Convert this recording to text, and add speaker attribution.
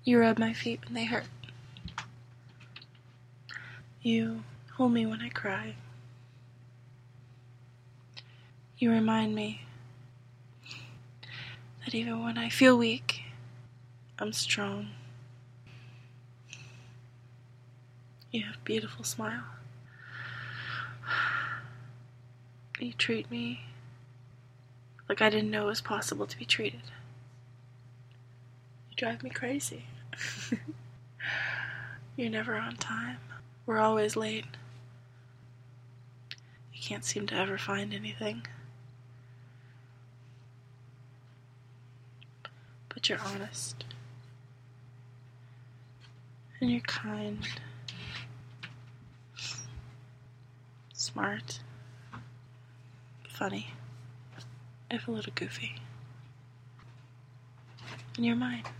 Speaker 1: You rub my feet when they hurt. You hold me when I cry. You remind me that even when I feel weak, I'm strong. You have a beautiful smile. You treat me like I didn't know it was possible to be treated. You drive me crazy. You're never on time. We're always late. You can't seem to ever find anything. But you're honest. And you're kind. Smart. Funny. If a little goofy. And you're mine.